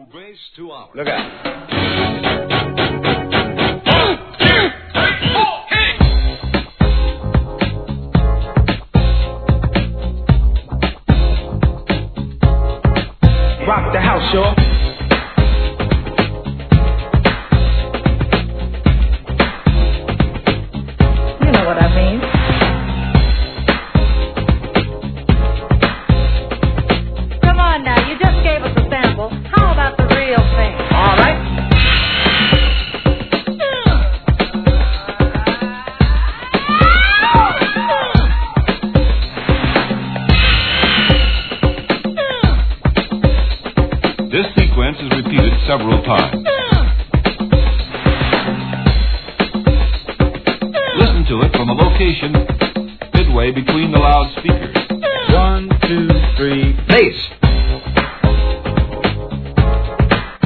Grace 2 hours. Look out. Rock the house, y'all. You know what I mean. Come on now, you just gave us a sample. How about the real thing? All right. This sequence is repeated several times. Listen to it from a location midway between the loudspeakers. 1, 2, 3, bass.